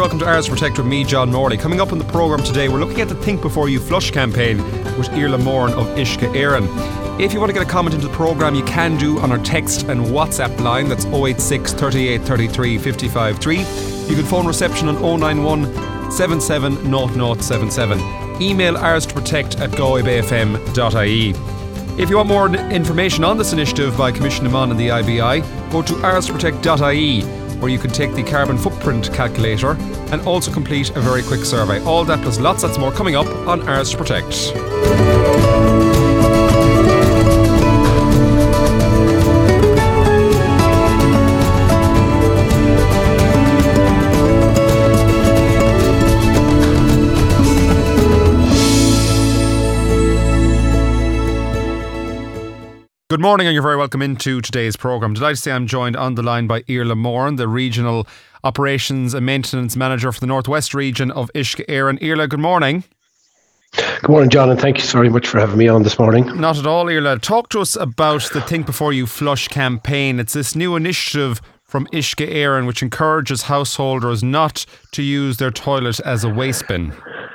welcome to Irish Protect with me, John Morley. Coming up on the programme today, we're looking at the Think Before You Flush campaign with Iarla Moran of Uisce Éireann. If you want to get a comment into the programme, you can do on our text and WhatsApp line. That's 086 38 33 55 3. You can phone reception on 091 77 0077. Email irishprotect@galwaybayfm.ie. If you want more information on this initiative by Commissioner Mon and the IBI, go to irishprotect.ie, where you can take the carbon footprint calculator and also complete a very quick survey. All that plus lots more coming up on Irish Protect. Good morning and you're very welcome into today's programme. Delighted to say I'm joined on the line by Iarla Moran, the Regional Operations and Maintenance Manager for the Northwest region of Uisce Éireann. Iarla, good morning. Good morning, John, and thank you very much for having me on this morning. Not at all, Iarla. Talk to us about the Think Before You Flush campaign. It's this new initiative from Uisce Éireann which encourages householders not to use their toilet as a waste bin.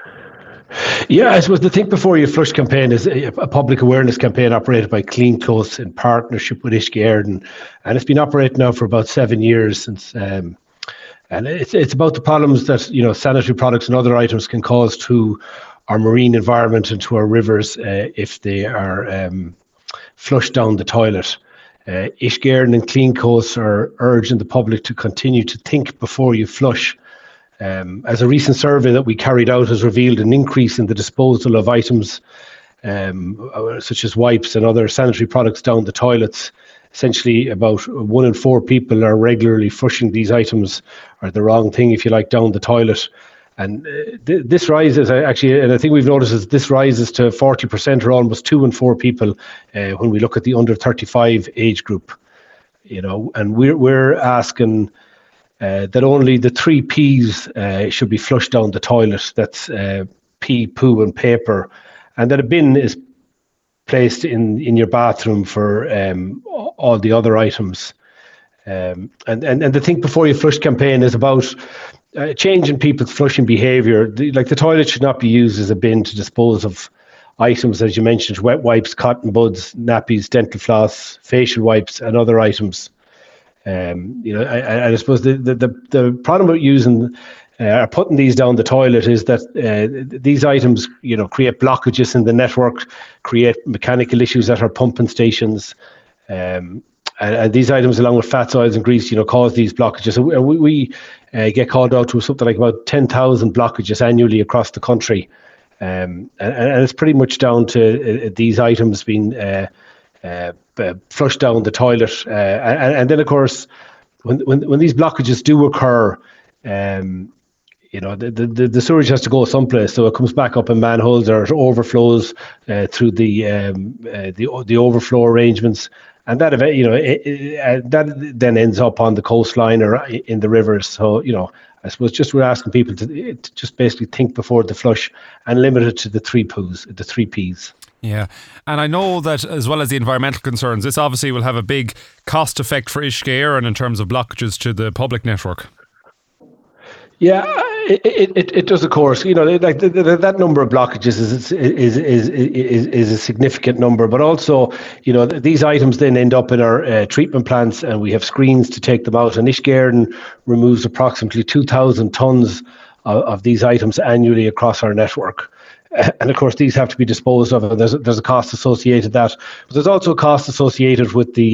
Yeah, I suppose the Think Before You Flush campaign is a public awareness campaign operated by Clean Close in partnership with Uisce Éireann, and it's been operating now for about 7 years since. And it's about the problems that sanitary products and other items can cause to our marine environment and to our rivers if they are flushed down the toilet. Uisce Éireann and Clean Close are urging the public to continue to think before you flush. As a recent survey that we carried out has revealed an increase in the disposal of items such as wipes and other sanitary products down the toilets. Essentially, about 1 in 4 people are regularly flushing these items, or the wrong thing, if you like, down the toilet. And this rises, actually, and I think we've noticed is this rises to 40%, or almost 2 in 4 people when we look at the under 35 age group. And we're asking that only the 3 P's should be flushed down the toilet. That's pee, poo and paper. And that a bin is placed in your bathroom for all the other items. And the Think Before You Flush campaign is about changing people's flushing behaviour. The toilet should not be used as a bin to dispose of items, as you mentioned, wet wipes, cotton buds, nappies, dental floss, facial wipes and other items. I suppose the problem with using or putting these down the toilet is that these items, create blockages in the network, create mechanical issues at our pumping stations, and these items, along with fats, oils, and grease, cause these blockages. So we get called out to something like about 10,000 blockages annually across the country, and it's pretty much down to these items being flush down the toilet, and then of course when these blockages do occur, the sewage has to go someplace, so it comes back up in manholes or it overflows through the overflow arrangements, and that that then ends up on the coastline or in the rivers. So I suppose just we're asking people to just basically think before the flush and limit it to the 3 P's. Yeah, and I know that as well as the environmental concerns, this obviously will have a big cost effect for Uisce Éireann in terms of blockages to the public network. Yeah, it does, of course. That number of blockages is a significant number, but also these items then end up in our treatment plants, and we have screens to take them out. And Uisce Éireann removes approximately 2,000 tonnes of these items annually across our network. And of course, these have to be disposed of, and there's a cost associated with that. But there's also a cost associated with the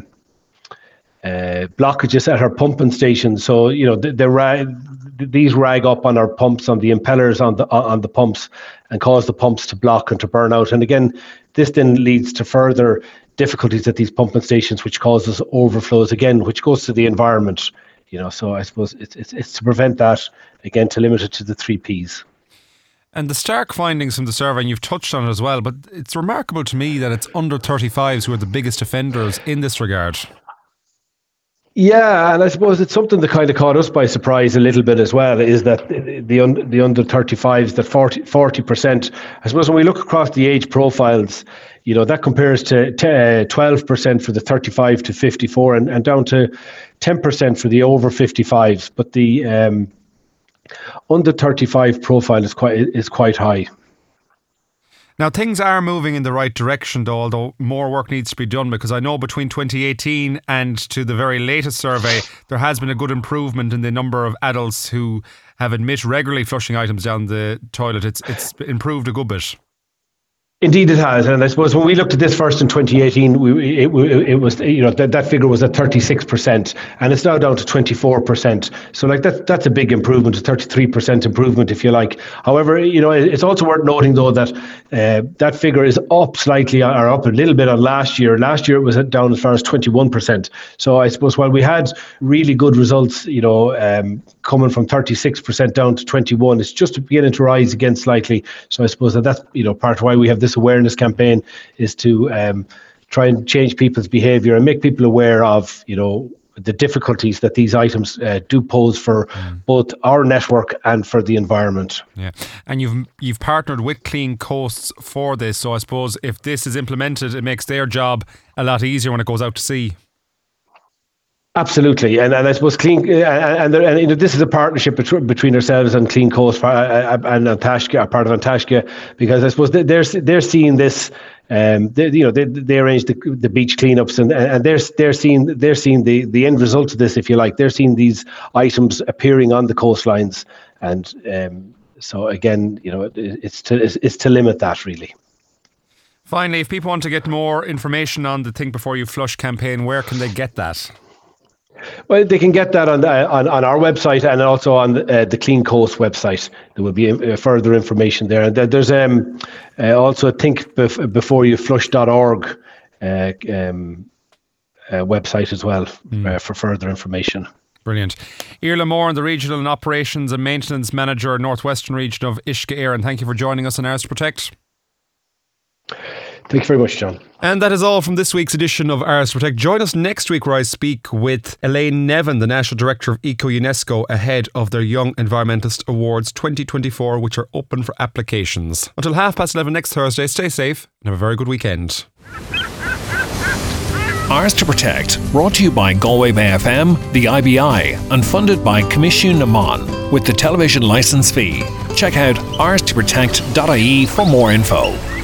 blockages at our pumping stations. So these rag up on our pumps, on the impellers on the pumps, and cause the pumps to block and to burn out. And again, this then leads to further difficulties at these pumping stations, which causes overflows again, which goes to the environment. So I suppose it's to prevent that, again, to limit it to the 3 P's. And the stark findings from the survey, and you've touched on it as well, but it's remarkable to me that it's under 35s who are the biggest offenders in this regard. Yeah, and I suppose it's something that kind of caught us by surprise a little bit as well, is that the under 35s, that 40%, I suppose when we look across the age profiles, that compares to 12% for the 35 to 54 and down to 10% for the over 55s. But the Under 35 profile is quite high. Now, things are moving in the right direction, though, although more work needs to be done, because I know between 2018 and to the very latest survey, there has been a good improvement in the number of adults who have admit regularly flushing items down the toilet. It's improved a good bit. Indeed, it has, and I suppose when we looked at this first in 2018, it was that figure was at 36%, and it's now down to 24%. So that's a big improvement, a 33% improvement, if you like. However, it's also worth noting though that that figure is up slightly, or up a little bit on last year. Last year it was down as far as 21%. So I suppose while we had really good results, coming from 36% down to 21%, it's just beginning to rise again slightly. So I suppose that's part of why we have this awareness campaign, is to try and change people's behaviour and make people aware of the difficulties that these items do pose for both our network and for the environment. Yeah, and you've partnered with Clean Coasts for this, so I suppose if this is implemented, it makes their job a lot easier when it goes out to sea. Absolutely, and I suppose Clean this is a partnership between ourselves and Clean Coast and Antashka, part of Antashka, because I suppose they're seeing this. They arrange the beach cleanups, and they're seeing the end result of this, if you like. They're seeing these items appearing on the coastlines, and so again, it's to limit that really. Finally, if people want to get more information on the Think Before You Flush campaign, where can they get that? Well, they can get that on our website and also on the Clean Coast website. There will be further information there. And there's also a thinkbeforeyouflush.org website as well for further information. Brilliant. Iarla Moran, the Regional and Operations and Maintenance Manager, Northwestern Region of Uisce Éireann. Thank you for joining us on Ours to Protect. Thank you very much, John. And that is all from this week's edition of Ours to Protect. Join us next week where I speak with Elaine Nevin, the National Director of Eco-UNESCO, ahead of their Young Environmentalist Awards 2024, which are open for applications. Until 11:30 next Thursday, stay safe and have a very good weekend. Ours to Protect, brought to you by Galway Bay FM, the IBI, and funded by Commission Naman with the television licence fee. Check out ourstoprotect.ie for more info.